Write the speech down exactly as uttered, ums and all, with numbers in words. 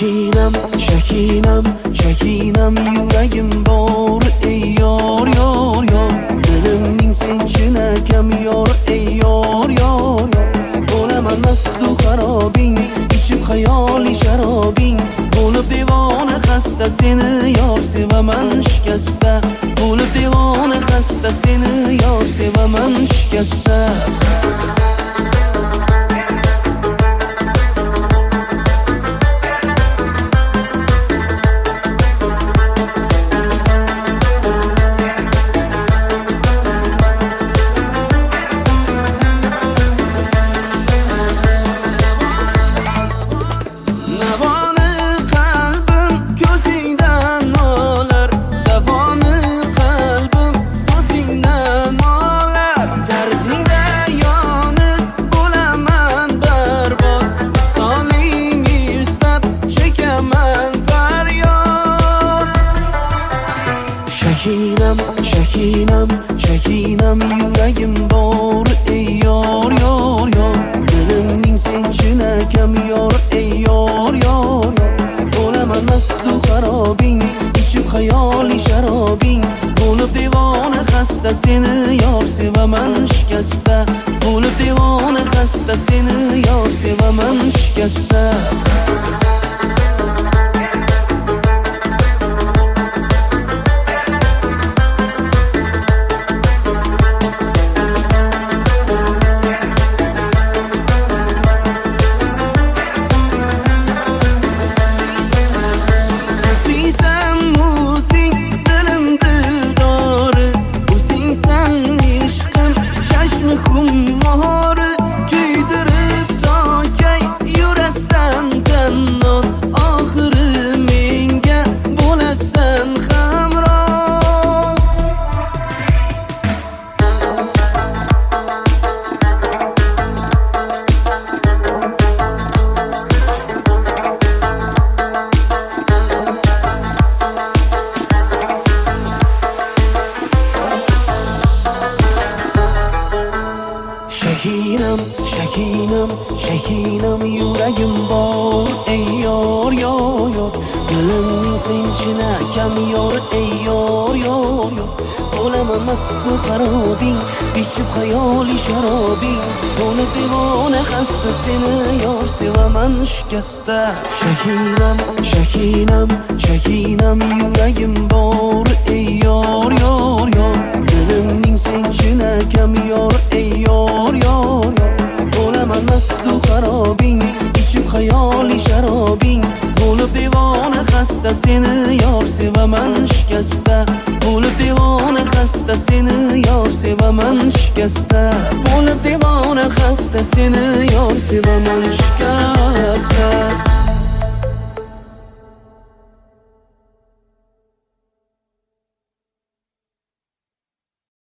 Shahinam, shahinam, shahinam yuragim bor ey yor yor yor. Dilimning sen chinakam yor ey yor yor yor. Bo'laman mastu xarobing, ichib xayoli sharobing. Bo'lib devona xasta seni yor sevaman shikasta. Bo'lib devona xasta seni yor sevaman shikasta. Shahinam, shahinam, shahinam yuragim bor ey yor yor yor. Dilimning sen chinakam yor ey yor yor yor. Bo'laman mastu xarobing, ichib xayoli sharobing. Bo'lib devona xasta seni yor sevaman shikasta. Bo'lib devona xasta seni yor sevaman shikasta. Shahinam, shahinam, shahinam yuragim bor ey yor yor yor. Dilimning sen chinakam yor ey yor yor yor. Bo'laman mastu xarobing, ichib xayoli sharobing. Bo'lib devona xasta seni yor sevaman shikasta. Shahinam, shahinam, shahinam yuragim bor ey yor yor yor. Dilimning sen chinakam yor ey yor yor yor. Bo'laman mastu xarobing, ichib xayoli sharobing. Bo'lib devona xasta seni yor sevaman shikasta. Bo'lib devona xasta seni yor sevaman shikasta. Bo'lib devona xasta seni yor sevaman shikasta.